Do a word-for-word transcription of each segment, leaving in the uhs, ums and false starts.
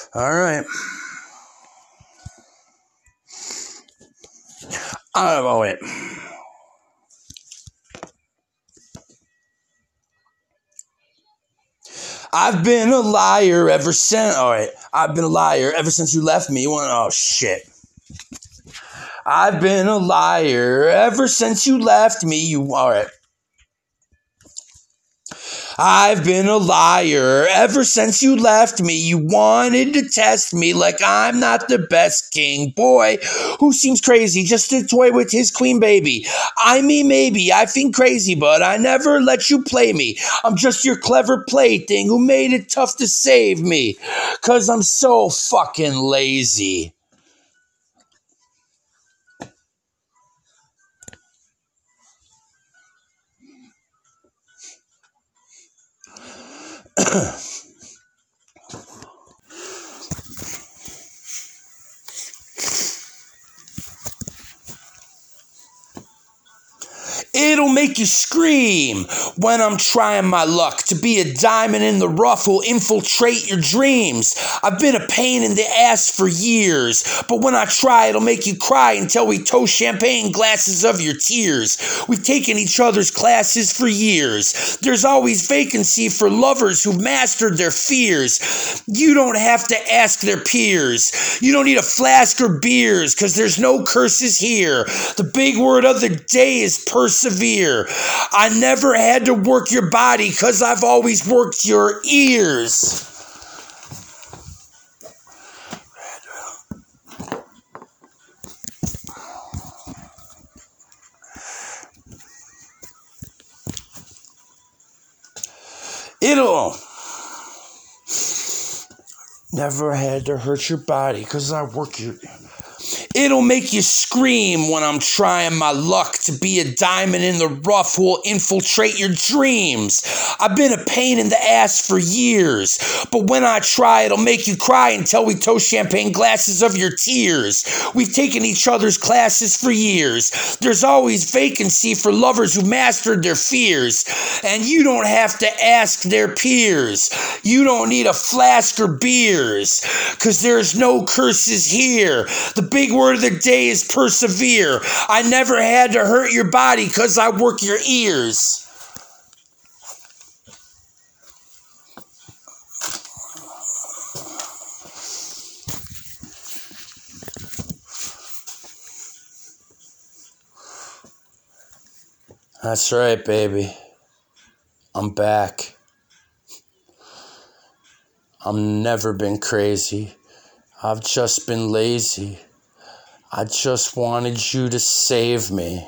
All right. Oh, wait. I've been a liar ever since. All right. I've been a liar ever since you left me. You want? Oh, shit. I've been a liar ever since you left me. You. All right. I've been a liar ever since you left me. You wanted to test me like I'm not the best king. Boy, who seems crazy just to toy with his queen baby. I mean, maybe I think crazy, but I never let you play me. I'm just your clever plaything who made it tough to save me. Cause I'm so fucking lazy. It'll make you scream when I'm trying my luck to be a diamond in the rough who'll infiltrate your dreams. I've been a pain in the ass for years, but when I try, it'll make you cry until we toast champagne glasses of your tears. We've taken each other's classes for years. There's always vacancy for lovers who've mastered their fears. You don't have to ask their peers. You don't need a flask or beers, cause there's no curses here. The big word of the day is persevere. I never had to work your body because I've always worked your ears. It'll never had to hurt your body because I work your... It'll make you scream when I'm trying my luck to be a diamond in the rough who will infiltrate your dreams. I've been a pain in the ass for years, but when I try, it'll make you cry until we toast champagne glasses of your tears. We've taken each other's classes for years. There's always vacancy for lovers who mastered their fears, and you don't have to ask their peers. You don't need a flask or beers, cause there's no curses here. The big word of the day is persevere. I never had to hurt your body because I work your ears. That's right, baby. I'm back. I've never been crazy. I've just been lazy. I just wanted you to save me.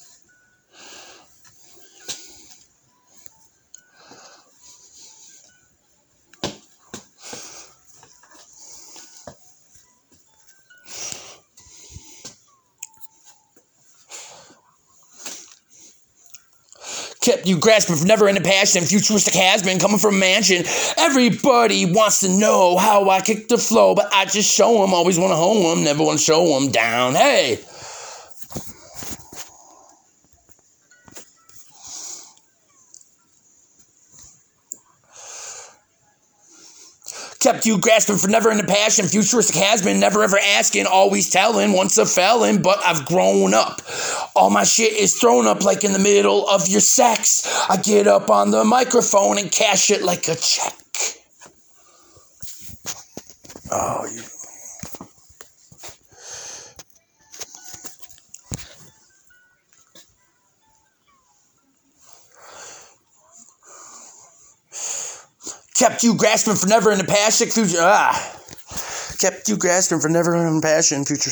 Kept you grasping for never-ending passion, futuristic has-been coming from a mansion. Everybody wants to know how I kick the flow, but I just show them, always want to hone them, never want to show them down. Hey! Kept you grasping for never-ending passion, futuristic has-been, never ever asking, always telling, once a felon, but I've grown up. All my shit is thrown up like in the middle of your sex. I get up on the microphone and cash it like a check. Oh, you... Kept you grasping for never-ending passion, future... Ah. Kept you grasping for never-ending passion, future...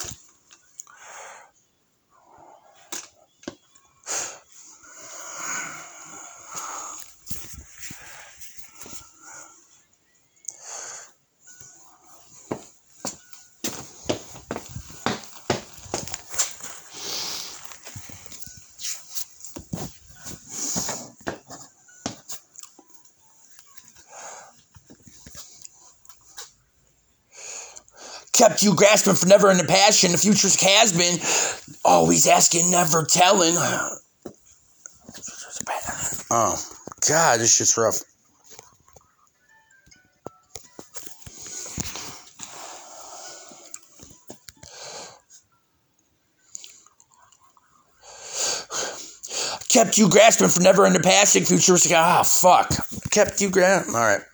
Kept you grasping for never-ending passion. The futuristic has been always asking, never telling. Oh, God, this shit's rough. Kept you grasping for never ending passing, futuristic. Ah, fuck. Kept you grasping. All right.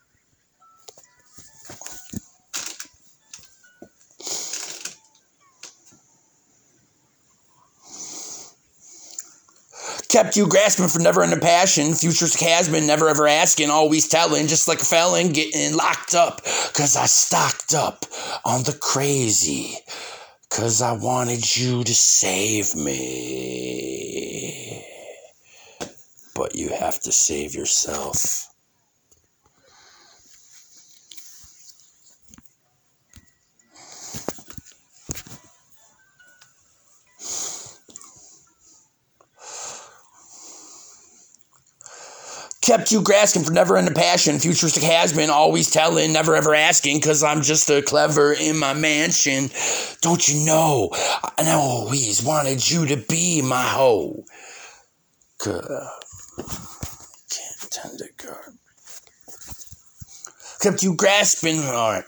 Kept you grasping for never ending passion, futuristic has been, never ever asking, always telling, just like a felon getting locked up, cause I stocked up on the crazy, cause I wanted you to save me, but you have to save yourself. Kept you grasping for never ending passion, futuristic has been, always telling, never ever asking, cause I'm just a clever in my mansion. Don't you know, I always wanted you to be my hoe. Can't tend to God. Kept you grasping, alright.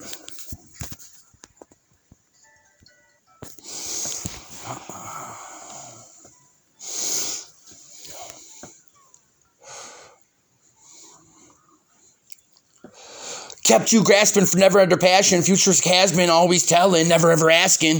Kept you grasping for never under passion, futuristic has been, always telling, never ever asking.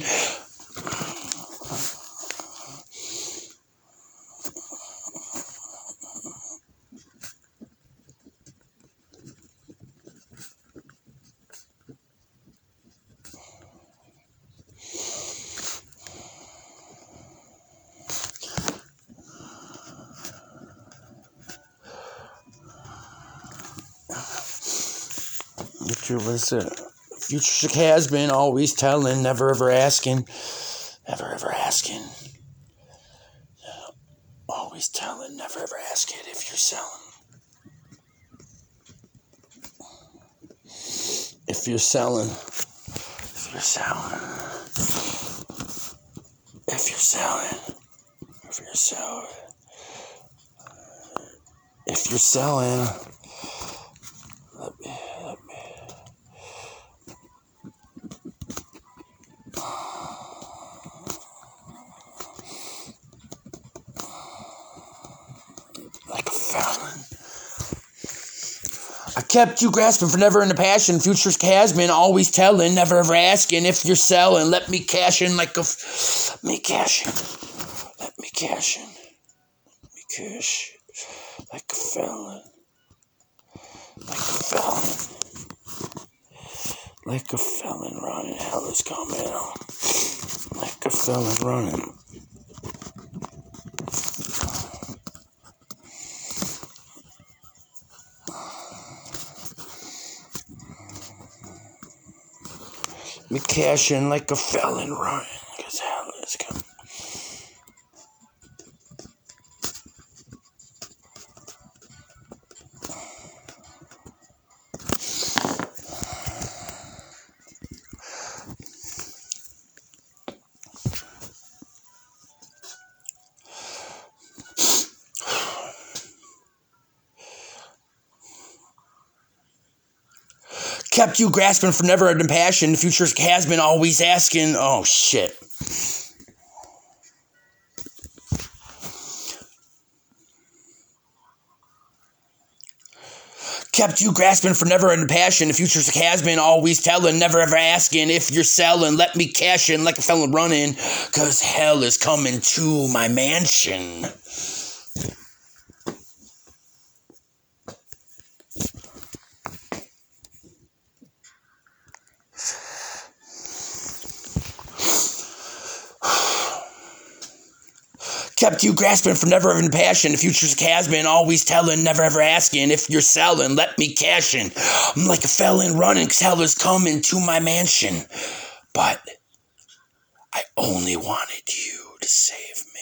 What was it? Futuristic has been, always telling, never ever asking, never ever asking, always telling, never ever asking if you're selling. If you're selling, if you're selling, if you're selling, if you're selling, if you're selling, let me, let me. Like a felon. I kept you grasping for never ending passion, futuristic has been, always telling, never ever asking if you're selling. Let me cash in like a, let me cash in, let me cash in, let me cash like a felon, like a felon, like a felon running. Hell is coming on, like a felon running. Me cashing like a felon running, cause hell is coming. Kept you grasping for never ending passion, futuristic has been, always asking. Oh shit. Kept you grasping for never ending passion, futuristic has been, always telling, never ever asking if you're selling. Let me cash in like a felon running, cause hell is coming to my mansion. Kept you grasping for never ending passion, the futuristic has been, always telling, never ever asking if you're selling. Let me cash in. I'm like a felon running, cause hell is coming to my mansion. But I only wanted you to save me.